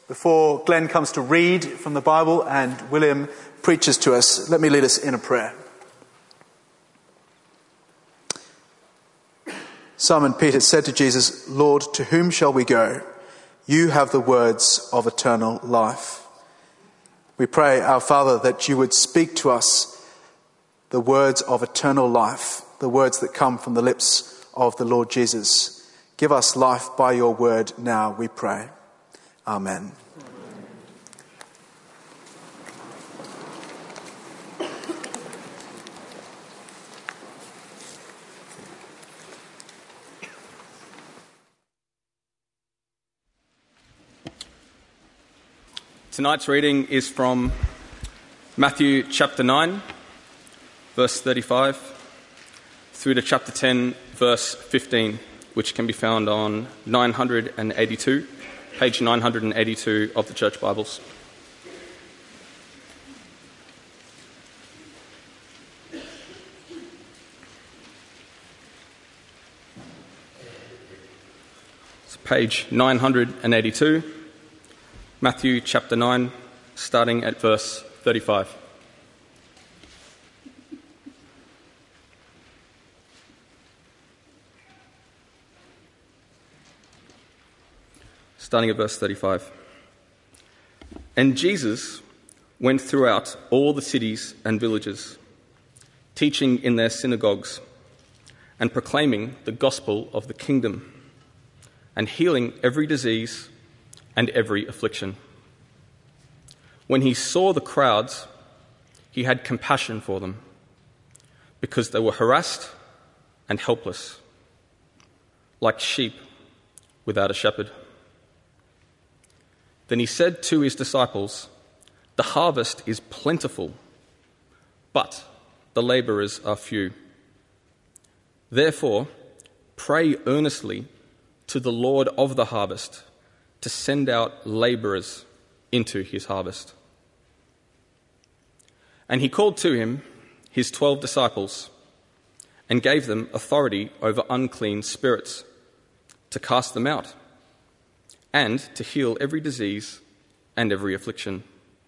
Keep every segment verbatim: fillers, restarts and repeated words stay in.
Before Glenn comes to read from the Bible and William preaches to us, let me lead us in a prayer. Simon Peter said to Jesus, "Lord, to whom shall we go? You have the words of eternal life." We pray, our Father, that you would speak to us the words of eternal life, the words that come from the lips of the Lord Jesus. Give us life by your word now, we pray. Amen. Tonight's reading is from Matthew chapter nine, verse thirty-five, through to chapter ten, verse fifteen, which can be found on nine eighty-two, page nine eighty-two of the Church Bibles. It's page nine eighty-two. Matthew chapter nine, starting at verse thirty-five. Starting at verse thirty-five. And Jesus went throughout all the cities and villages, teaching in their synagogues and proclaiming the gospel of the kingdom and healing every disease and every affliction. When he saw the crowds, he had compassion for them, because they were harassed and helpless, like sheep without a shepherd. Then he said to his disciples, "The harvest is plentiful, but the labourers are few. Therefore, pray earnestly to the Lord of the harvest to send out labourers into his harvest." And he called to him his twelve disciples and gave them authority over unclean spirits, to cast them out, and to heal every disease and every affliction.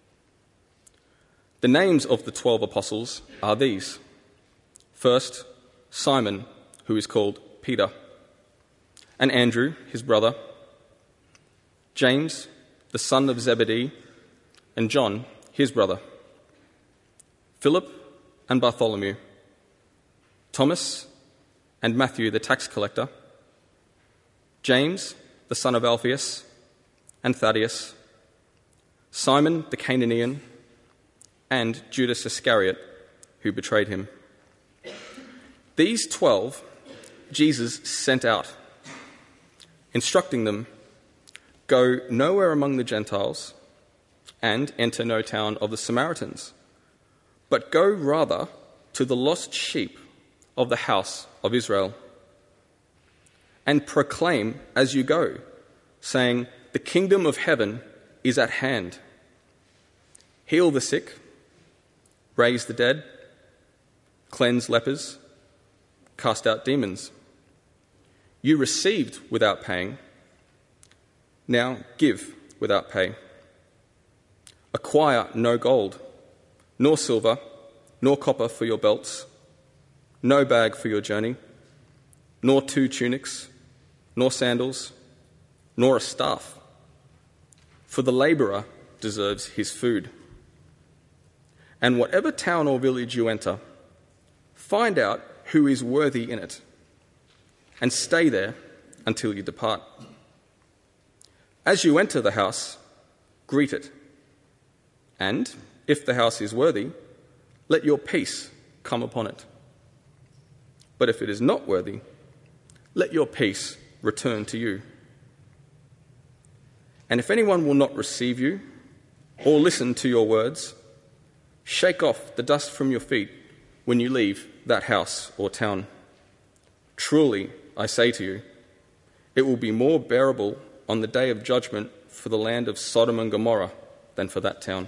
The names of the twelve apostles are these. First, Simon, who is called Peter, and Andrew, his brother, James, the son of Zebedee, and John, his brother, Philip and Bartholomew, Thomas and Matthew the tax collector, James, the son of Alphaeus, and Thaddeus, Simon the Canaanian, and Judas Iscariot, who betrayed him. These twelve Jesus sent out, instructing them, "Go nowhere among the Gentiles, and enter no town of the Samaritans, but go rather to the lost sheep of the house of Israel. And proclaim as you go, saying, the kingdom of heaven is at hand. Heal the sick, raise the dead, cleanse lepers, cast out demons. You received without paying, now give without pay. Acquire no gold, nor silver, nor copper for your belts, no bag for your journey, nor two tunics, nor sandals, nor a staff, for the labourer deserves his food. And whatever town or village you enter, find out who is worthy in it, and stay there until you depart. As you enter the house, greet it. And if the house is worthy, let your peace come upon it. But if it is not worthy, let your peace return to you. And if anyone will not receive you or listen to your words, shake off the dust from your feet when you leave that house or town. Truly, I say to you, it will be more bearable on the day of judgment for the land of Sodom and Gomorrah than for that town.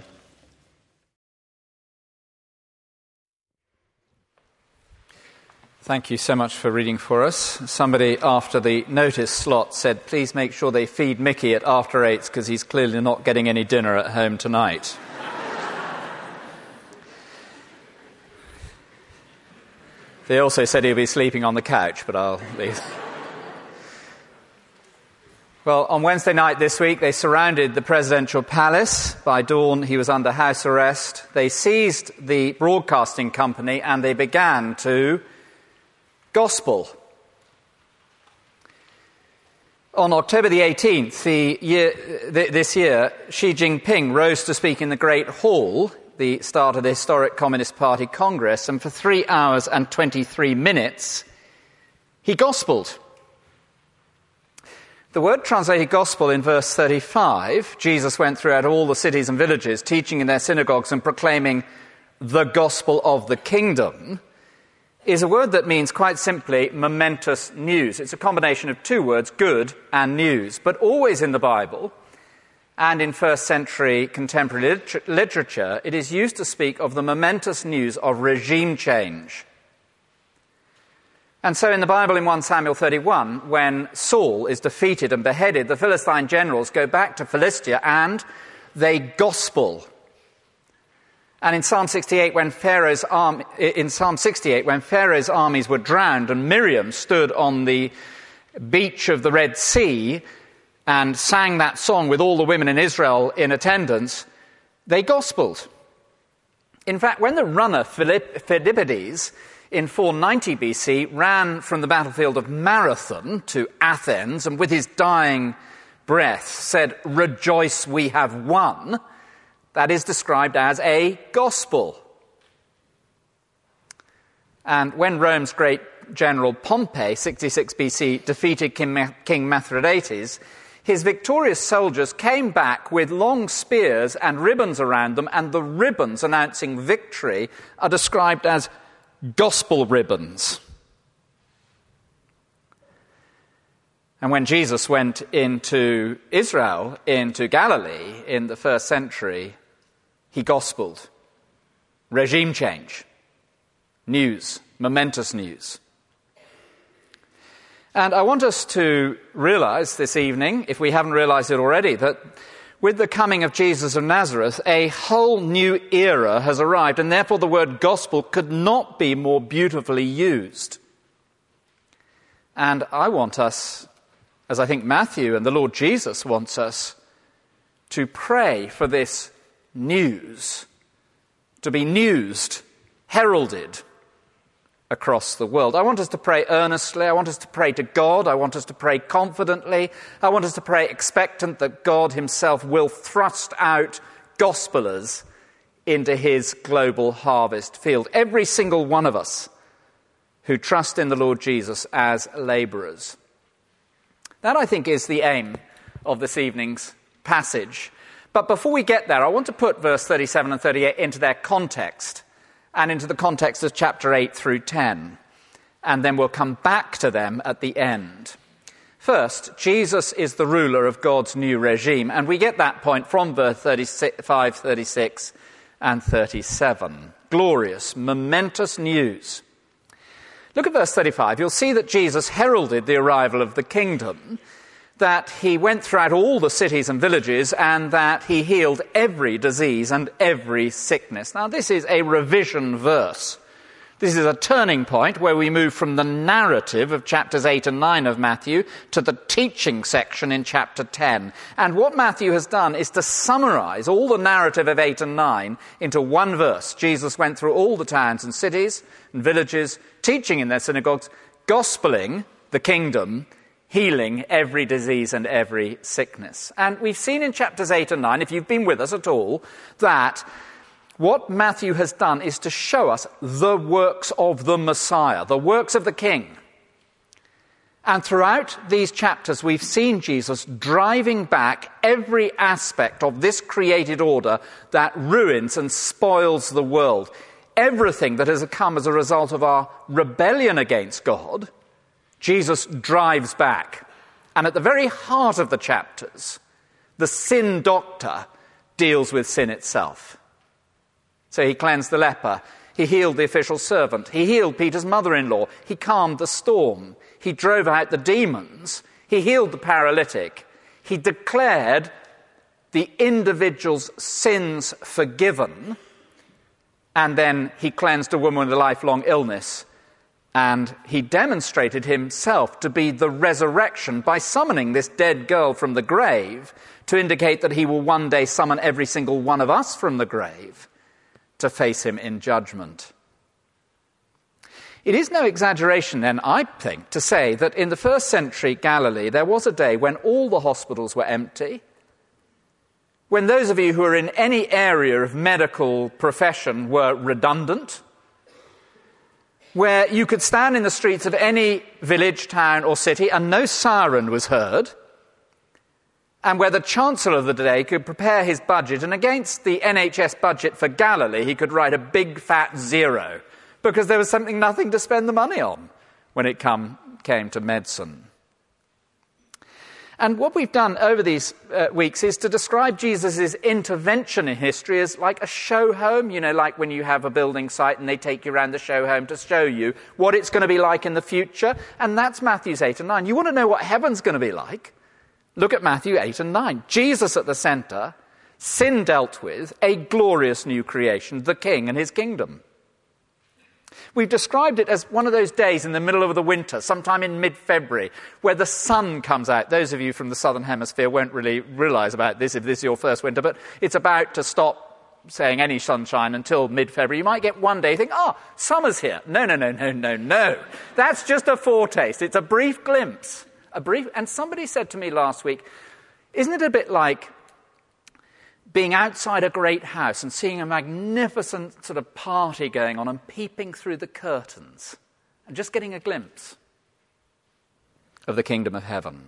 Thank you so much for reading for us. Somebody after the notice slot said, please make sure they feed Mickey at after eights because he's clearly not getting any dinner at home tonight. They also said he'll be sleeping on the couch, but I'll leave. Well, on Wednesday night this week, they surrounded the presidential palace. By dawn, he was under house arrest. They seized the broadcasting company and they began to gospel. On October the eighteenth, the year, th- this year, Xi Jinping rose to speak in the Great Hall, the start of the historic Communist Party Congress, and for three hours and twenty-three minutes, he gospeled. The word translated gospel in verse thirty-five, Jesus went throughout all the cities and villages, teaching in their synagogues and proclaiming the gospel of the kingdom, is a word that means quite simply momentous news. It's a combination of two words, good and news. But always in the Bible and in first century contemporary liter- literature, it is used to speak of the momentous news of regime change. And so in the Bible in First Samuel thirty-one, when Saul is defeated and beheaded, the Philistine generals go back to Philistia and they gospel. And in Psalm sixty-eight, when Pharaoh's arm, in Psalm sixty-eight, when Pharaoh's armies were drowned and Miriam stood on the beach of the Red Sea and sang that song with all the women in Israel in attendance, they gospeled. In fact, when the runner Philippides in four ninety B C ran from the battlefield of Marathon to Athens and with his dying breath said, "Rejoice, we have won," that is described as a gospel. And when Rome's great general Pompey, sixty-six B C, defeated King Mithridates, his victorious soldiers came back with long spears and ribbons around them, and the ribbons announcing victory are described as gospel ribbons. And when Jesus went into Israel, into Galilee in the first century, he gospeled. Regime change. News. Momentous news. And I want us to realize this evening, if we haven't realized it already, that with the coming of Jesus of Nazareth, a whole new era has arrived, and therefore the word gospel could not be more beautifully used. And I want us, as I think Matthew and the Lord Jesus wants us, to pray for this news to be newsed, heralded across the world. I want us to pray earnestly. I want us to pray to God. I want us to pray confidently. I want us to pray expectant that God himself will thrust out gospelers into his global harvest field. Every single one of us who trust in the Lord Jesus as labourers. That, I think, is the aim of this evening's passage. But before we get there, I want to put verse thirty-seven and thirty-eight into their context and into the context of chapter eight through ten. And then we'll come back to them at the end. First, Jesus is the ruler of God's new regime. And we get that point from verse thirty-five, thirty-six and thirty-seven. Glorious, momentous news. Look at verse thirty-five. You'll see that Jesus heralded the arrival of the kingdom, that he went throughout all the cities and villages, and that he healed every disease and every sickness. Now, this is a revision verse. This is a turning point where we move from the narrative of chapters eight and nine of Matthew to the teaching section in chapter ten. And what Matthew has done is to summarize all the narrative of eight and nine into one verse. Jesus went through all the towns and cities and villages, teaching in their synagogues, gospeling the kingdom, healing every disease and every sickness. And we've seen in chapters eight and nine, if you've been with us at all, that what Matthew has done is to show us the works of the Messiah, the works of the King. And throughout these chapters, we've seen Jesus driving back every aspect of this created order that ruins and spoils the world. Everything that has come as a result of our rebellion against God, Jesus drives back. And at the very heart of the chapters, the sin doctor deals with sin itself. So he cleansed the leper. He healed the official servant. He healed Peter's mother-in-law. He calmed the storm. He drove out the demons. He healed the paralytic. He declared the individual's sins forgiven. And then he cleansed a woman with a lifelong illness. And he demonstrated himself to be the resurrection by summoning this dead girl from the grave to indicate that he will one day summon every single one of us from the grave to face him in judgment. It is no exaggeration, then, I think, to say that in the first century Galilee there was a day when all the hospitals were empty, when those of you who are in any area of medical profession were redundant, where you could stand in the streets of any village, town or city and no siren was heard, and where the Chancellor of the day could prepare his budget, and against the N H S budget for Galilee he could write a big fat zero, because there was something nothing to spend the money on when it come, came to medicine. And what we've done over these uh, weeks is to describe Jesus' intervention in history as like a show home, you know, like when you have a building site and they take you around the show home to show you what it's going to be like in the future. And that's Matthews eight and nine. You want to know what heaven's going to be like? Look at Matthew eight and nine. Jesus at the centre, sin dealt with, a glorious new creation, the King and his kingdom. We've described it as one of those days in the middle of the winter, sometime in mid-February, where the sun comes out. Those of you from the southern hemisphere won't really realise about this if this is your first winter, but it's about to stop saying any sunshine until mid-February. You might get one day, you think, oh, summer's here. No, no, no, no, no, no. That's just a foretaste. It's a brief glimpse. A brief. And somebody said to me last week, isn't it a bit like being outside a great house and seeing a magnificent sort of party going on and peeping through the curtains and just getting a glimpse of the kingdom of heaven?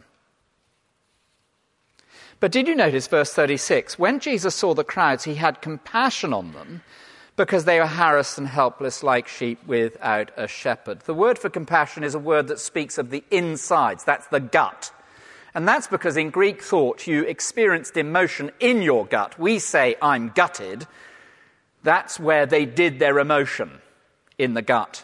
But did you notice verse thirty-six? When Jesus saw the crowds, he had compassion on them because they were harassed and helpless like sheep without a shepherd. The word for compassion is a word that speaks of the insides. That's the gut. And that's because in Greek thought you experienced emotion in your gut. We say, I'm gutted. That's where they did their emotion, in the gut.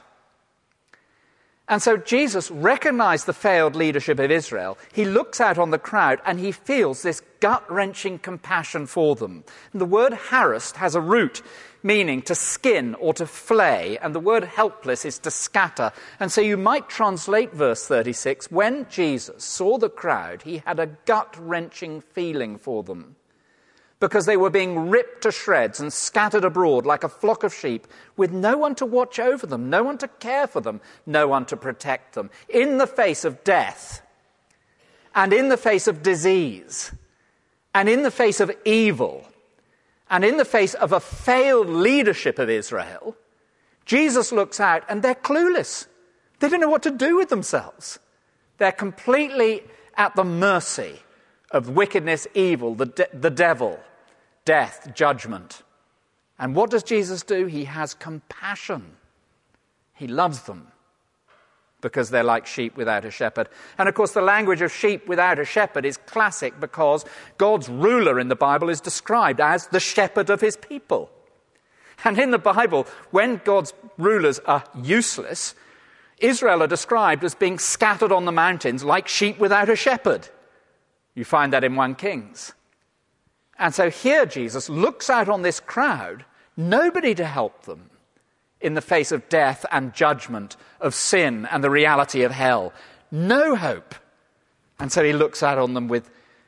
And so Jesus recognized the failed leadership of Israel. He looks out on the crowd and he feels this gut-wrenching compassion for them. And the word harassed has a root meaning to skin or to flay, and the word helpless is to scatter. And so you might translate verse thirty-six, when Jesus saw the crowd, he had a gut-wrenching feeling for them, because they were being ripped to shreds and scattered abroad like a flock of sheep, with no one to watch over them, no one to care for them, no one to protect them, in the face of death, and in the face of disease, and in the face of evil, and in the face of a failed leadership of Israel. Jesus looks out and they're clueless. They don't know what to do with themselves. They're completely at the mercy of wickedness, evil, the, de- the devil, death, judgment. And what does Jesus do? He has compassion. He loves them because they're like sheep without a shepherd. And of course, the language of sheep without a shepherd is classic because God's ruler in the Bible is described as the shepherd of his people. And in the Bible, when God's rulers are useless, Israel are described as being scattered on the mountains like sheep without a shepherd. You find that in First Kings. And so here Jesus looks out on this crowd, nobody to help them in the face of death and judgment, of sin and the reality of hell. No hope. And so he looks out on them with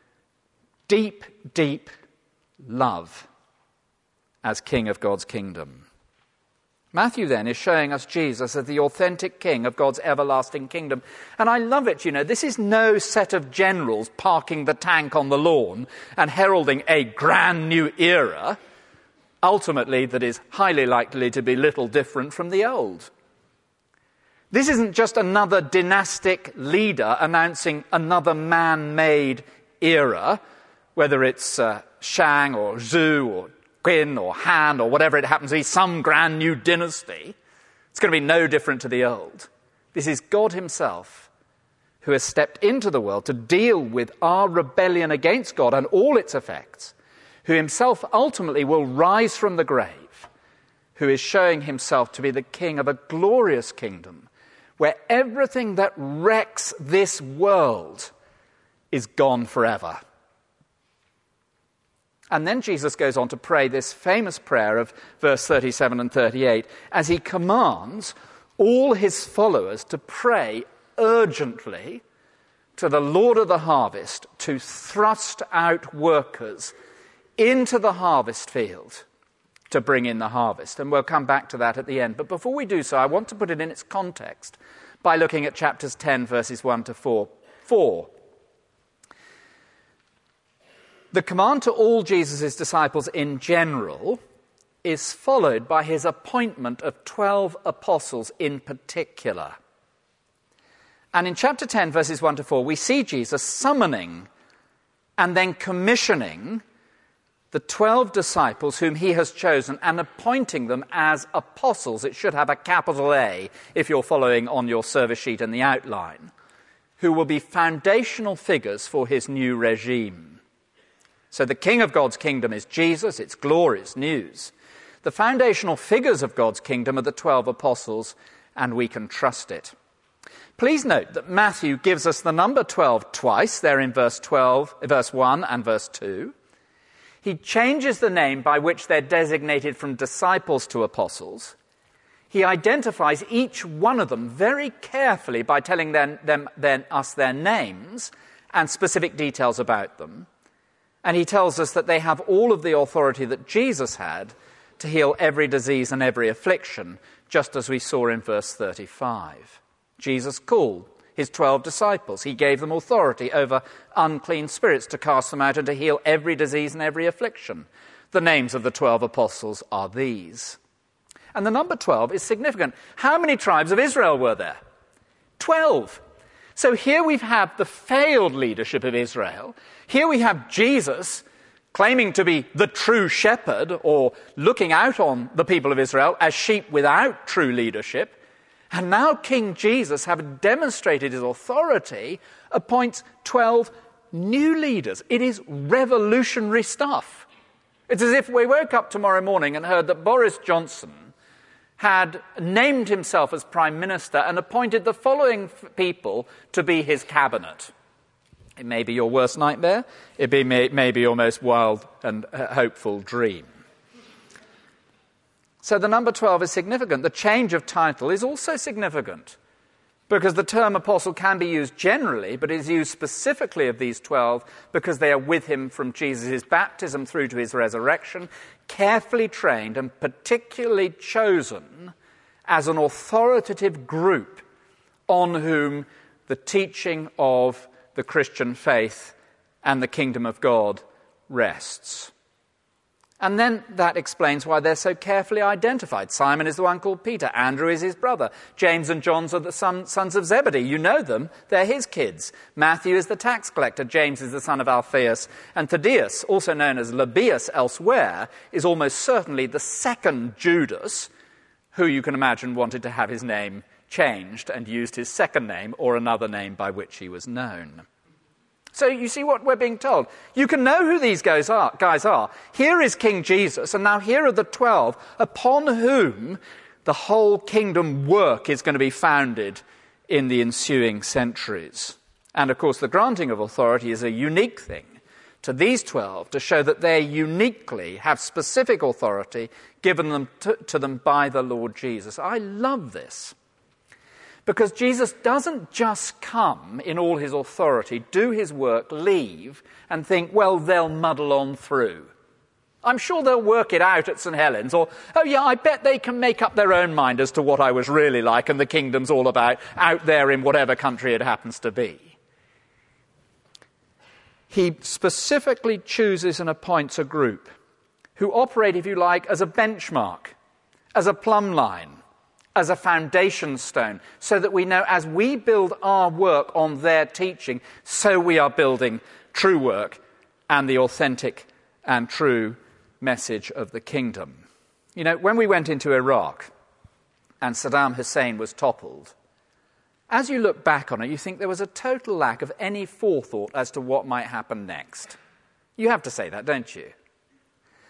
deep, deep love as King of God's kingdom. Matthew then is showing us Jesus as the authentic king of God's everlasting kingdom. And I love it, you know. This is no set of generals parking the tank on the lawn and heralding a grand new era, ultimately that is highly likely to be little different from the old. This isn't just another dynastic leader announcing another man-made era, whether it's uh, Shang or Zhou or Qin or Han or whatever it happens to be, some grand new dynasty. It's going to be no different to the old. This is God himself who has stepped into the world to deal with our rebellion against God and all its effects, who himself ultimately will rise from the grave who is showing himself to be the king of a glorious kingdom, where everything that wrecks this world is gone forever. And then Jesus goes on to pray this famous prayer of verse thirty-seven and thirty-eight, as he commands all his followers to pray urgently to the Lord of the harvest to thrust out workers into the harvest field to bring in the harvest. And we'll come back to that at the end. But before we do so, I want to put it in its context by looking at chapters ten, verses one to four. four. The command to all Jesus' disciples in general is followed by his appointment of twelve apostles in particular. And in chapter ten, verses one to four, we see Jesus summoning and then commissioning the twelve disciples whom he has chosen and appointing them as apostles. It should have a capital A if you're following on your service sheet in the outline, who will be foundational figures for his new regime. So the King of God's kingdom is Jesus, it's glorious news. The foundational figures of God's kingdom are the twelve apostles, and we can trust it. Please note that Matthew gives us the number twelve twice, there in verse twelve, verse one and verse two. He changes the name by which they're designated from disciples to apostles. He identifies each one of them very carefully by telling them, them, them, us their names and specific details about them. And he tells us that they have all of the authority that Jesus had to heal every disease and every affliction, just as we saw in verse thirty-five. Jesus called his twelve disciples. He gave them authority over unclean spirits to cast them out and to heal every disease and every affliction. The names of the twelve apostles are these. And the number twelve is significant. How many tribes of Israel were there? Twelve. So here we have the failed leadership of Israel. Here we have Jesus claiming to be the true shepherd, or looking out on the people of Israel as sheep without true leadership. And now King Jesus, having demonstrated his authority, appoints twelve new leaders. It is revolutionary stuff. It's as if we woke up tomorrow morning and heard that Boris Johnson had named himself as Prime Minister and appointed the following people to be his cabinet. It may be your worst nightmare. It be, may, may be your most wild and uh, hopeful dream. So the number twelve is significant. The change of title is also significant, because the term apostle can be used generally, but is used specifically of these twelve because they are with him from Jesus' baptism through to his resurrection, carefully trained and particularly chosen as an authoritative group on whom the teaching of the Christian faith and the kingdom of God rests. And then that explains why they're so carefully identified. Simon is the one called Peter. Andrew is his brother. James and John are the son, sons of Zebedee. You know them. They're his kids. Matthew is the tax collector. James is the son of Alphaeus. And Thaddeus, also known as Lebbaeus elsewhere, is almost certainly the second Judas, who you can imagine wanted to have his name changed and used his second name or another name by which he was known. So you see what we're being told. You can know who these guys are. Guys are. Here is King Jesus, and now here are the twelve upon whom the whole kingdom work is going to be founded in the ensuing centuries. And of course, the granting of authority is a unique thing to these twelve to show that they uniquely have specific authority given them to, to them by the Lord Jesus. I love this. Because Jesus doesn't just come in all his authority, do his work, leave, and think, well, they'll muddle on through. I'm sure they'll work it out at Saint Helens, or, oh yeah, I bet they can make up their own mind as to what I was really like and the kingdom's all about out there in whatever country it happens to be. He specifically chooses and appoints a group who operate, if you like, as a benchmark, as a plumb line, as a foundation stone, so that we know as we build our work on their teaching, so we are building true work and the authentic and true message of the kingdom. You know, when we went into Iraq and Saddam Hussein was toppled, as you look back on it, you think there was a total lack of any forethought as to what might happen next. You have to say that, don't you?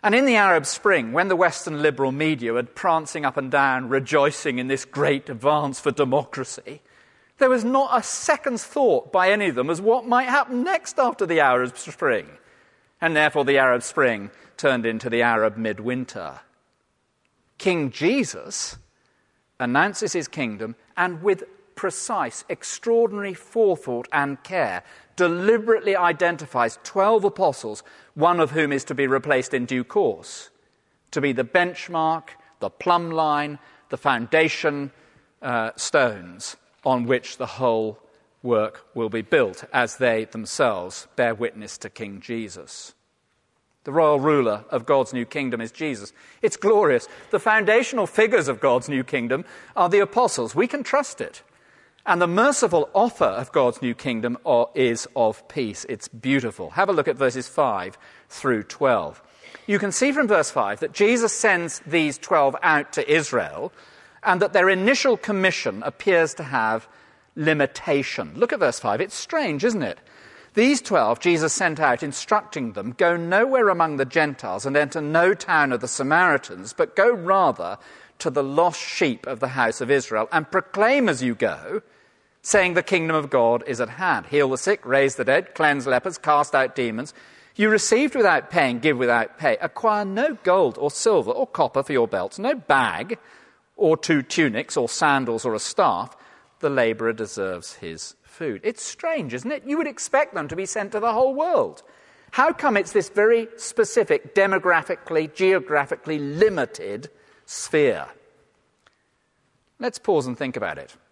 And in the Arab Spring, when the Western liberal media were prancing up and down, rejoicing in this great advance for democracy, there was not a second's thought by any of them as what might happen next after the Arab Spring. And therefore the Arab Spring turned into the Arab midwinter. King Jesus announces his kingdom and with precise, extraordinary forethought and care deliberately identifies twelve apostles, one of whom is to be replaced in due course, to be the benchmark, the plumb line, the foundation uh, stones on which the whole work will be built as they themselves bear witness to King Jesus. The royal ruler of God's new kingdom is Jesus. It's glorious. The foundational figures of God's new kingdom are the apostles. We can trust it. And the merciful offer of God's new kingdom is of peace. It's beautiful. Have a look at verses five through twelve. You can see from verse five that Jesus sends these twelve out to Israel and that their initial commission appears to have limitation. Look at verse five. It's strange, isn't it? These twelve Jesus sent out, instructing them, go nowhere among the Gentiles and enter no town of the Samaritans, but go rather to the lost sheep of the house of Israel and proclaim as you go, saying the kingdom of God is at hand. Heal the sick, raise the dead, cleanse lepers, cast out demons. You received without paying, give without pay. Acquire no gold or silver or copper for your belts, no bag or two tunics or sandals or a staff. The labourer deserves his food. It's strange, isn't it? You would expect them to be sent to the whole world. How come it's this very specific, demographically, geographically limited sphere? Let's pause and think about it.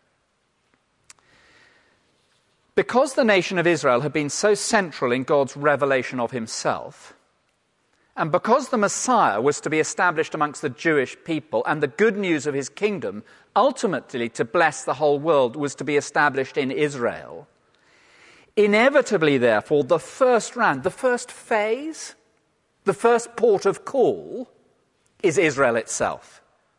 Because the nation of Israel had been so central in God's revelation of himself, and because the Messiah was to be established amongst the Jewish people, and the good news of his kingdom, ultimately to bless the whole world, was to be established in Israel, inevitably, therefore, the first round, the first phase, the first port of call is Israel itself.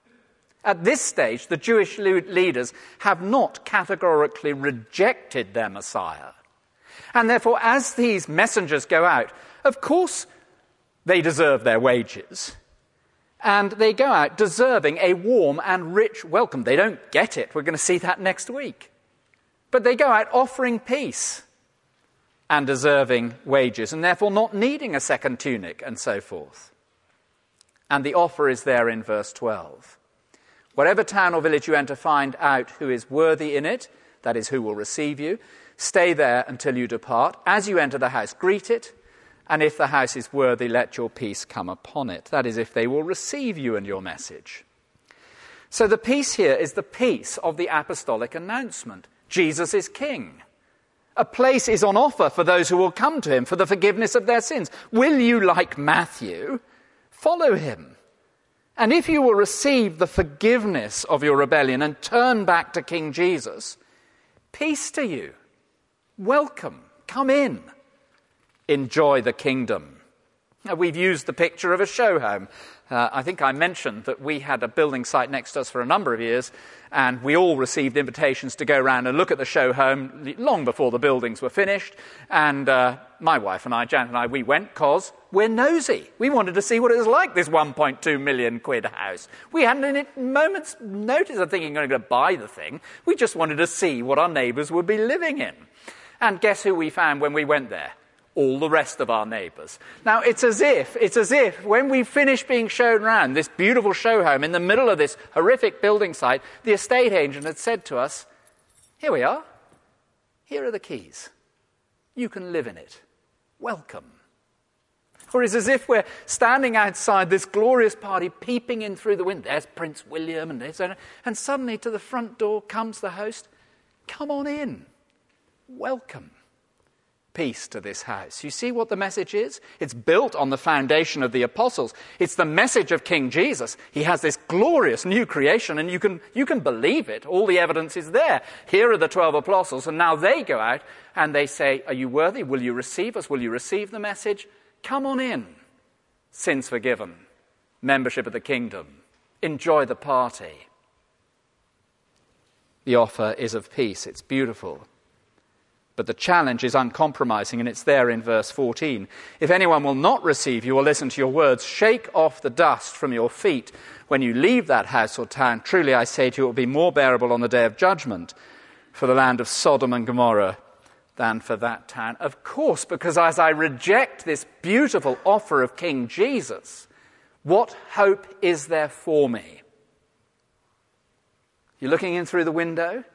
At this stage, the Jewish leaders have not categorically rejected their Messiah. And therefore, as these messengers go out, of course they deserve their wages. And they go out deserving a warm and rich welcome. They don't get it. We're going to see that next week. But they go out offering peace and deserving wages, and therefore not needing a second tunic and so forth. And the offer is there in verse twelve. Whatever town or village you enter, find out who is worthy in it, that is, who will receive you. Stay there until you depart. As you enter the house, greet it. And if the house is worthy, let your peace come upon it. That is, if they will receive you and your message. So the peace here is the peace of the apostolic announcement. Jesus is king. A place is on offer for those who will come to him for the forgiveness of their sins. Will you, like Matthew, follow him? And if you will receive the forgiveness of your rebellion and turn back to King Jesus, peace to you. Welcome. Come in. Enjoy the kingdom. Now, we've used the picture of a show home. Uh, I think I mentioned that we had a building site next to us for a number of years, and we all received invitations to go around and look at the show home long before the buildings were finished. And uh, my wife and I, Janet and I, we went because we're nosy. We wanted to see what it was like, this one point two million quid house. We hadn't in a moment's notice of thinking we're going to buy the thing. We just wanted to see what our neighbours would be living in. And guess who we found when we went there? All the rest of our neighbours. Now, it's as if, it's as if when we finished being shown around this beautiful show home in the middle of this horrific building site, the estate agent had said to us, here we are. Here are the keys. You can live in it. Welcome. Or it's as if we're standing outside this glorious party, peeping in through the window. There's Prince William and this, and suddenly to the front door comes the host. Come on in. Welcome. Peace to this house. You see what the message is? It's built on the foundation of the apostles. It's the message of King Jesus. He has this glorious new creation, and you can, you can believe it. All the evidence is there. Here are the twelve apostles, and now they go out and they say, are you worthy? Will you receive us? Will you receive the message? Come on in. Sins forgiven. Membership of the kingdom. Enjoy the party. The offer is of peace. It's beautiful. But the challenge is uncompromising, and it's there in verse fourteen. If anyone will not receive you or listen to your words, shake off the dust from your feet when you leave that house or town. Truly, I say to you, it will be more bearable on the day of judgment for the land of Sodom and Gomorrah than for that town. Of course, because as I reject this beautiful offer of King Jesus, what hope is there for me? You're looking in through the window?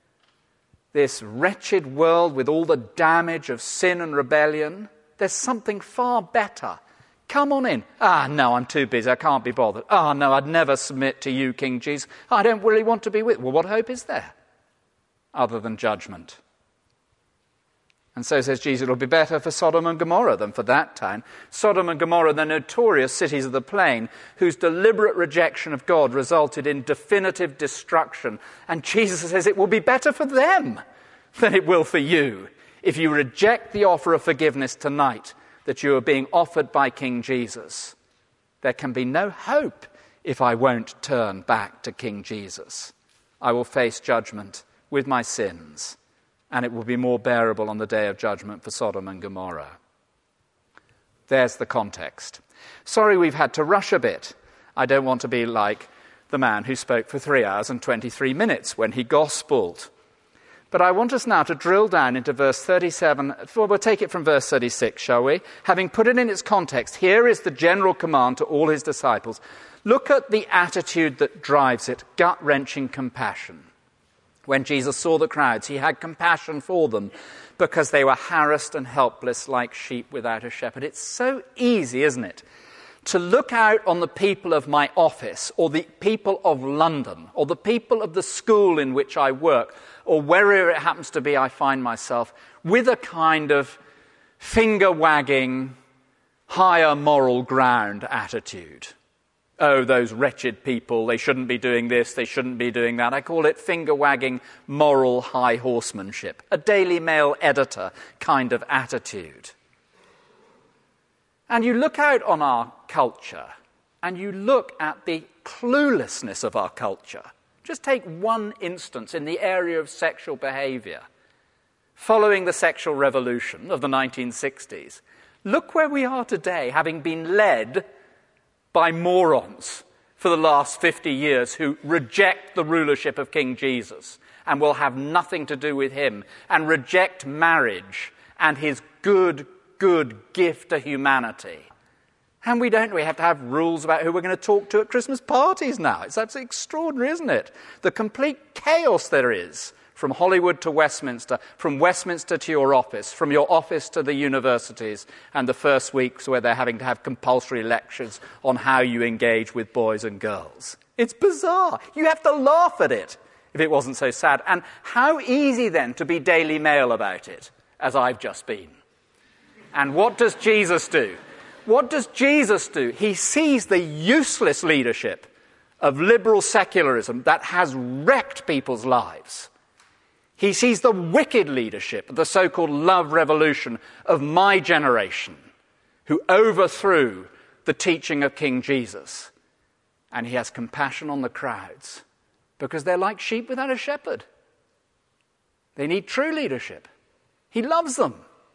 This wretched world with all the damage of sin and rebellion, there's something far better. Come on in. Ah, no, I'm too busy. I can't be bothered. Ah, no, I'd never submit to you, King Jesus. I don't really want to be with. Well, what hope is there other than judgment? And so says Jesus, it'll be better for Sodom and Gomorrah than for that town. Sodom and Gomorrah, the notorious cities of the plain, whose deliberate rejection of God resulted in definitive destruction. And Jesus says it will be better for them than it will for you if you reject the offer of forgiveness tonight that you are being offered by King Jesus. There can be no hope if I won't turn back to King Jesus. I will face judgment with my sins, and it will be more bearable on the day of judgment for Sodom and Gomorrah. There's the context. Sorry we've had to rush a bit. I don't want to be like the man who spoke for three hours and twenty-three minutes when he gospeled. But I want us now to drill down into verse thirty-seven. Well, we'll take it from verse thirty-six, shall we? Having put it in its context, here is the general command to all his disciples. Look at the attitude that drives it, gut-wrenching compassion. When Jesus saw the crowds, he had compassion for them because they were harassed and helpless like sheep without a shepherd. It's so easy, isn't it, to look out on the people of my office or the people of London or the people of the school in which I work or wherever it happens to be I find myself with a kind of finger-wagging, higher moral ground attitude. Oh, those wretched people, they shouldn't be doing this, they shouldn't be doing that. I call it finger-wagging moral high horsemanship, a Daily Mail editor kind of attitude. And you look out on our culture, and you look at the cluelessness of our culture. Just take one instance in the area of sexual behavior. Following the sexual revolution of the nineteen sixties, look where we are today, having been led by morons for the last fifty years who reject the rulership of King Jesus and will have nothing to do with him and reject marriage and his good, good gift to humanity. And we don't, we have to have rules about who we're going to talk to at Christmas parties now. It's absolutely extraordinary, isn't it? The complete chaos there is from Hollywood to Westminster, from Westminster to your office, from your office to the universities, and the first weeks where they're having to have compulsory lectures on how you engage with boys and girls. It's bizarre. You have to laugh at it if it wasn't so sad. And how easy then to be Daily Mail about it, as I've just been. And what does Jesus do? What does Jesus do? He sees the useless leadership of liberal secularism that has wrecked people's lives. He sees the wicked leadership of the so-called love revolution of my generation, who overthrew the teaching of King Jesus. And he has compassion on the crowds because they're like sheep without a shepherd. They need true leadership. He loves them.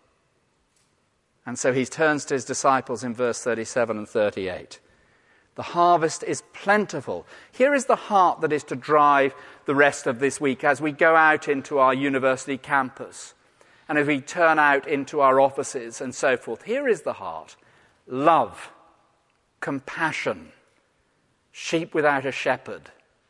And so he turns to his disciples in verse thirty-seven and thirty-eight. The harvest is plentiful. Here is the heart that is to drive the rest of this week as we go out into our university campus and as we turn out into our offices and so forth. Here is the heart. Love, compassion, sheep without a shepherd.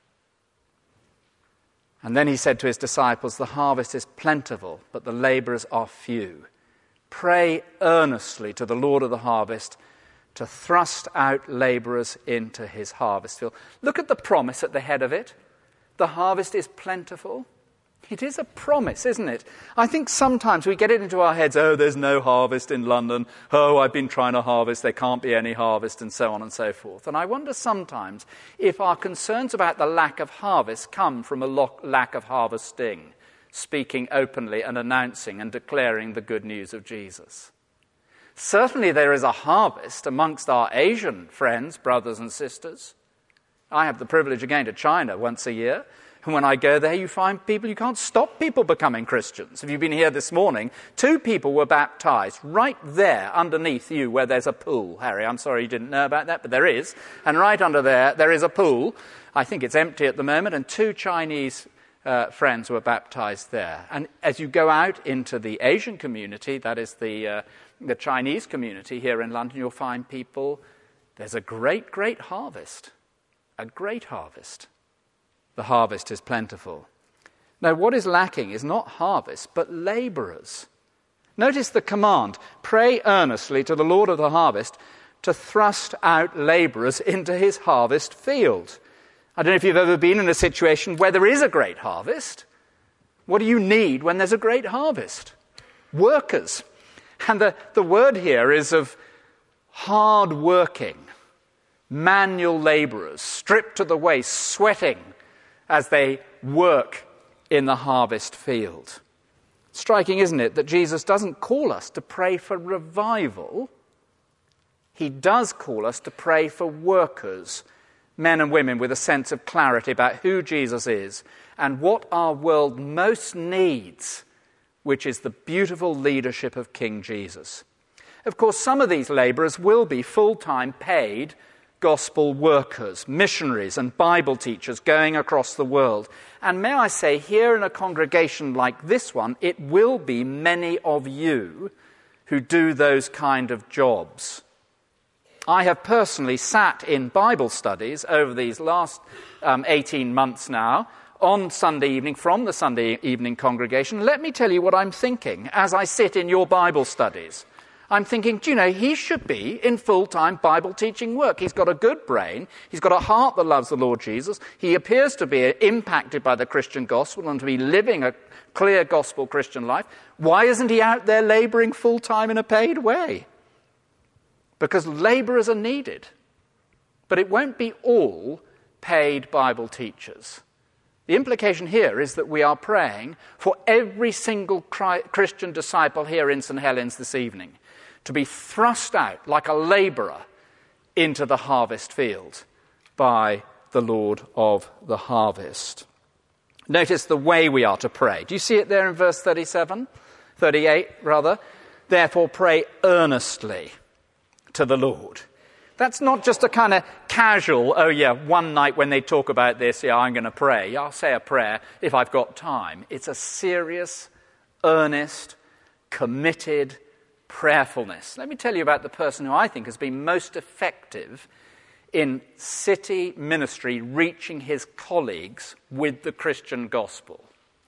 And then he said to his disciples, the harvest is plentiful, but the laborers are few. Pray earnestly to the Lord of the harvest to thrust out laborers into his harvest field. Look at the promise at the head of it. The harvest is plentiful. It is a promise, isn't it? I think sometimes we get it into our heads, oh, there's no harvest in London. Oh, I've been trying to harvest. There can't be any harvest, and so on and so forth. And I wonder sometimes if our concerns about the lack of harvest come from a lo- lack of harvesting, speaking openly and announcing and declaring the good news of Jesus. Certainly there is a harvest amongst our Asian friends, brothers and sisters. I have the privilege of going to China once a year, And when I go there, you find people, you can't stop people becoming Christians. If you've been here this morning, two people were baptized right there underneath you where there's a pool. Harry, I'm sorry you didn't know about that, but there is. And right under there, there is a pool. I think it's empty at the moment, and two Chinese uh, friends were baptized there. And as you go out into the Asian community, that is the, uh, the Chinese community here in London, you'll find people, there's a great, great harvest. A great harvest. The harvest is plentiful. Now, what is lacking is not harvest, but labourers. Notice the command, pray earnestly to the Lord of the harvest to thrust out labourers into his harvest field. I don't know if you've ever been in a situation where there is a great harvest. What do you need when there's a great harvest? Workers. And the, the word here is of hard-working, manual labourers, stripped to the waist, sweating as they work in the harvest field. Striking, isn't it, that Jesus doesn't call us to pray for revival. He does call us to pray for workers, men and women with a sense of clarity about who Jesus is and what our world most needs, which is the beautiful leadership of King Jesus. Of course, some of these labourers will be full-time paid gospel workers, missionaries and Bible teachers going across the world. And may I say, here in a congregation like this one, it will be many of you who do those kind of jobs. I have personally sat in Bible studies over these last um, eighteen months now on Sunday evening from the Sunday evening congregation. Let me tell you what I'm thinking as I sit in your Bible studies. I'm thinking, do you know, he should be in full-time Bible teaching work. He's got a good brain. He's got a heart that loves the Lord Jesus. He appears to be impacted by the Christian gospel and to be living a clear gospel Christian life. Why isn't he out there labouring full-time in a paid way? Because labourers are needed. But it won't be all paid Bible teachers. The implication here is that we are praying for every single Christian disciple here in St Helens this evening to be thrust out like a labourer into the harvest field by the Lord of the harvest. Notice the way we are to pray. Do you see it there in verse thirty-seven? thirty-eight, rather. Therefore pray earnestly to the Lord. That's not just a kind of casual, oh yeah, one night when they talk about this, yeah, I'm going to pray. I'll say a prayer if I've got time. It's a serious, earnest, committed prayerfulness. Let me tell you about the person who I think has been most effective in city ministry reaching his colleagues with the Christian gospel.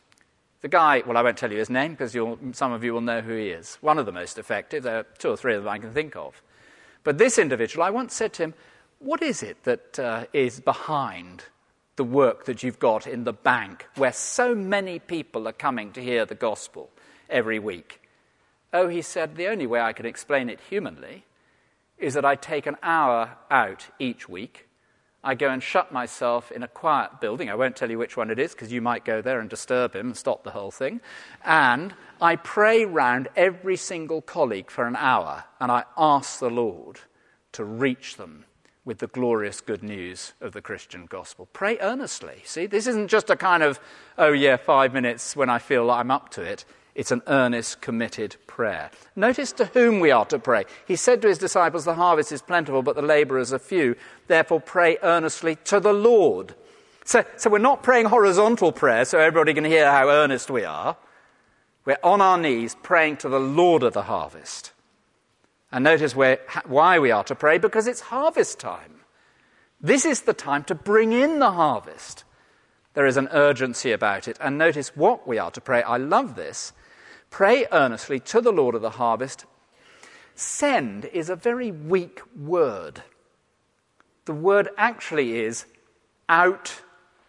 The guy, well, I won't tell you his name because you'll, some of you will know who he is. One of the most effective. There are two or three of them I can think of. But this individual, I once said to him, what is it that uh, is behind the work that you've got in the bank where so many people are coming to hear the gospel every week? Oh, he said, the only way I can explain it humanly is that I take an hour out each week. I go and shut myself in a quiet building. I won't tell you which one it is because you might go there and disturb him and stop the whole thing. And I pray round every single colleague for an hour and I ask the Lord to reach them with the glorious good news of the Christian gospel. Pray earnestly. See, this isn't just a kind of, oh yeah, five minutes when I feel like I'm up to it. It's an earnest, committed prayer. Notice to whom we are to pray. He said to his disciples, the harvest is plentiful, but the labourers are few. Therefore pray earnestly to the Lord. So, so we're not praying horizontal prayer so everybody can hear how earnest we are. We're on our knees praying to the Lord of the harvest. And notice where, why we are to pray, because it's harvest time. This is the time to bring in the harvest. There is an urgency about it. And notice what we are to pray. I love this. Pray earnestly to the Lord of the harvest. Send is a very weak word. The word actually is out,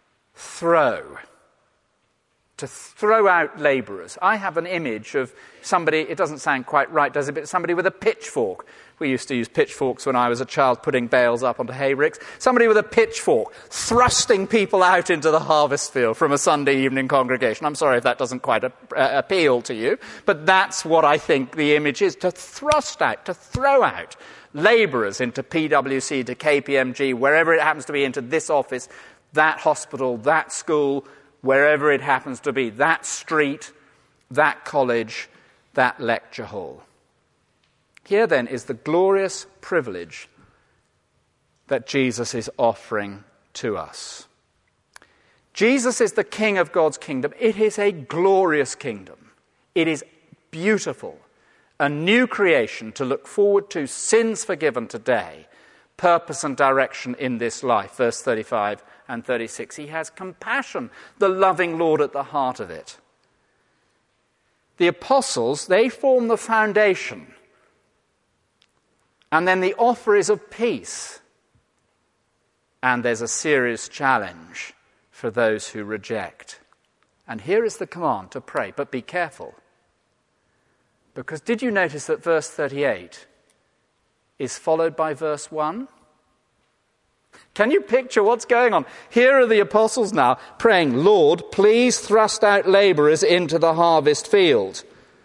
throw. To throw out labourers. I have an image of somebody, it doesn't sound quite right, does it, but somebody with a pitchfork. We used to use pitchforks when I was a child, putting bales up onto hay ricks. Somebody with a pitchfork thrusting people out into the harvest field from a Sunday evening congregation. I'm sorry if that doesn't quite a, uh, appeal to you, but that's what I think the image is, to thrust out, to throw out labourers into P W C, to K P M G, wherever it happens to be, into this office, that hospital, that school, wherever it happens to be, that street, that college, that lecture hall. Here then is the glorious privilege that Jesus is offering to us. Jesus is the King of God's kingdom. It is a glorious kingdom. It is beautiful, a new creation to look forward to, sins forgiven today, purpose and direction in this life. Verse thirty-five and thirty-six. He has compassion, the loving Lord at the heart of it. The apostles, they form the foundation. And then the offer is of peace. And there's a serious challenge for those who reject. And here is the command to pray, but be careful. Because did you notice that verse thirty-eight is followed by verse one? Can you picture what's going on? Here are the apostles now praying, Lord, please thrust out labourers into the harvest field.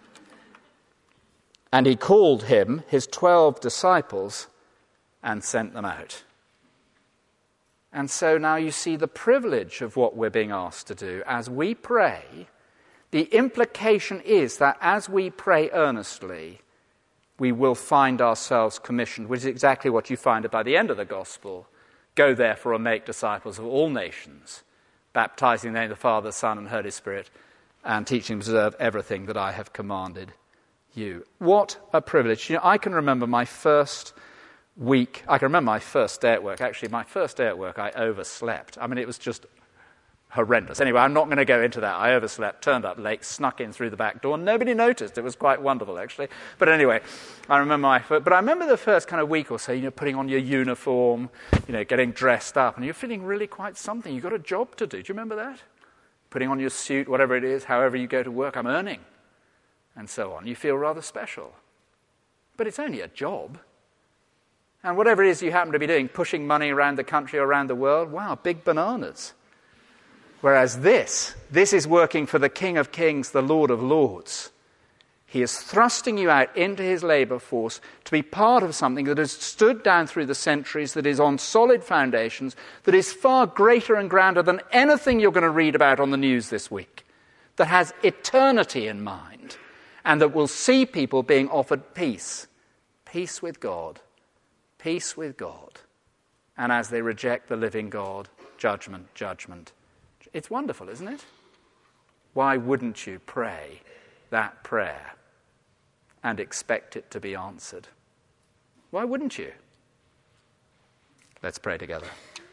And he called him, his twelve disciples, and sent them out. And so now you see the privilege of what we're being asked to do. As we pray, the implication is that as we pray earnestly, we will find ourselves commissioned, which is exactly what you find by the end of the gospel. Go therefore and make disciples of all nations, baptizing in the name of the Father, Son, and Holy Spirit, and teaching them to observe everything that I have commanded you. What a privilege. You know, I can remember my first week, I can remember my first day at work. Actually, my first day at work, I overslept. I mean, it was just horrendous. Anyway, I'm not going to go into that. I overslept, turned up late, snuck in through the back door. Nobody noticed. It was quite wonderful, actually. But anyway, I remember my first, but I remember the first kind of week or so, you know, putting on your uniform, you know, getting dressed up, and you're feeling really quite something. You've got a job to do. Do you remember that? Putting on your suit, whatever it is, however you go to work, I'm earning, and so on. You feel rather special. But it's only a job. And whatever it is you happen to be doing, pushing money around the country or around the world, wow, big bananas. Whereas this, this is working for the King of Kings, the Lord of Lords. He is thrusting you out into his labour force to be part of something that has stood down through the centuries, that is on solid foundations, that is far greater and grander than anything you're going to read about on the news this week, that has eternity in mind, and that will see people being offered peace. Peace with God. Peace with God. And as they reject the living God, judgment, judgment. It's wonderful, isn't it? Why wouldn't you pray that prayer and expect it to be answered? Why wouldn't you? Let's pray together.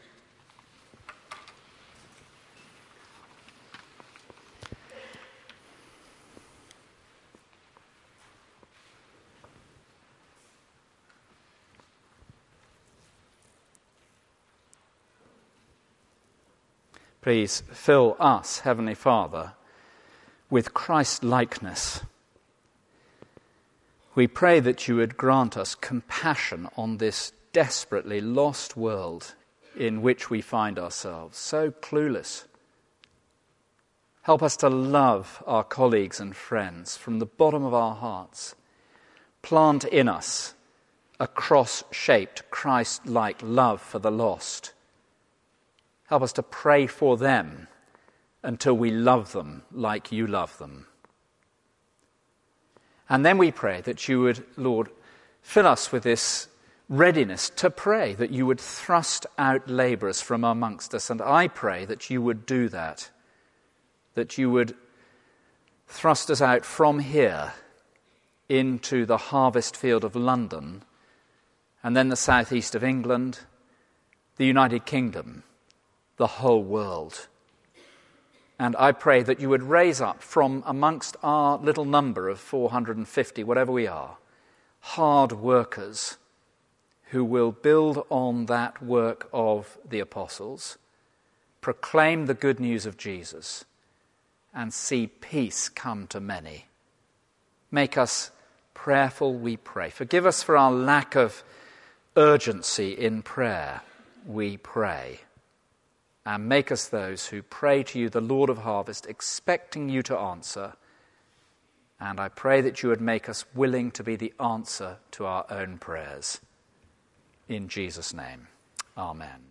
Please fill us, Heavenly Father, with Christ-likeness. We pray that you would grant us compassion on this desperately lost world in which we find ourselves, so clueless. Help us to love our colleagues and friends from the bottom of our hearts. Plant in us a cross-shaped, Christ-like love for the lost. Help us to pray for them until we love them like you love them. And then we pray that you would, Lord, fill us with this readiness to pray, that you would thrust out labourers from amongst us. And I pray that you would do that, that you would thrust us out from here into the harvest field of London, and then the southeast of England, the United Kingdom, the whole world. And I pray that you would raise up from amongst our little number of four hundred fifty, whatever we are, hard workers who will build on that work of the apostles, proclaim the good news of Jesus, and see peace come to many. Make us prayerful, we pray. Forgive us for our lack of urgency in prayer, we pray. And make us those who pray to you, the Lord of harvest, expecting you to answer. And I pray that you would make us willing to be the answer to our own prayers. In Jesus' name, amen.